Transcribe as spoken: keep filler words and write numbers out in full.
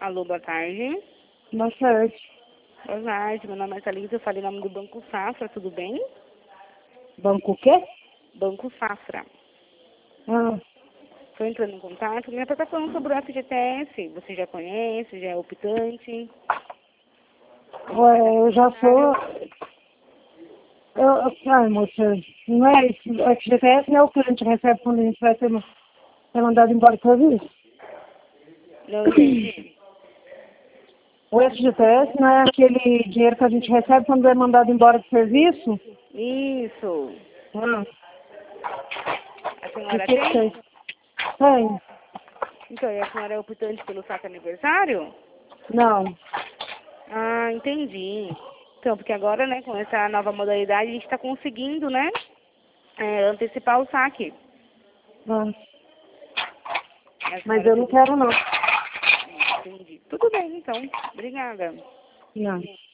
Alô, boa tarde. Boa tarde. Boa tarde, meu nome é Thalita, eu falei em nome do Banco Safra, tudo bem? Banco o quê? Banco Safra. Ah, Estou entrando em contato, minha está falando sobre o F G T S, você já conhece, já é optante? ué, eu já sou... Eu, ai, moça, não é isso. O F G T S não é o que a gente recebe quando a gente vai ser, ser mandado embora do serviço? Não entendi. O F G T S não é aquele dinheiro que a gente recebe quando é mandado embora do serviço? Isso. Ah, A o senhora que que tem? tem? Tem. Então, e a senhora é optante pelo saque aniversário? Não. Ah, entendi. Então, porque agora, né, com essa nova modalidade, a gente está conseguindo, né, é, antecipar o saque. Ah, A mas senhora eu não teria... quero, não. Entendi. Tudo bem, então. Obrigada. Não.